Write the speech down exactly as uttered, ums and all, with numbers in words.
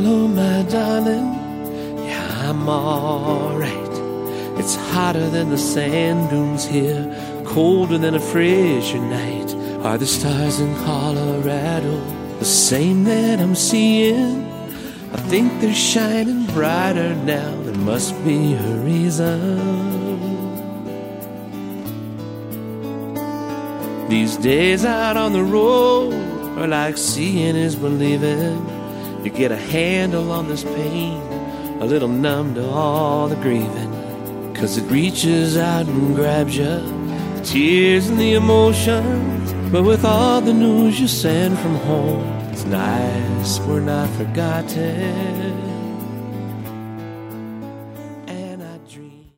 Hello, my darling. Yeah, I'm alright. It's hotter than the sand dunes here, colder than a Fraser night. Are the stars in Colorado the same that I'm seeing? I think they're shining brighter now. There must be a reason. These days out on the road are like seeing is believing. You get a handle on this pain, a little numb to all the grieving, 'cause it reaches out and grabs you, the tears and the emotions. But with all the news you send from home, it's nice we're not forgotten.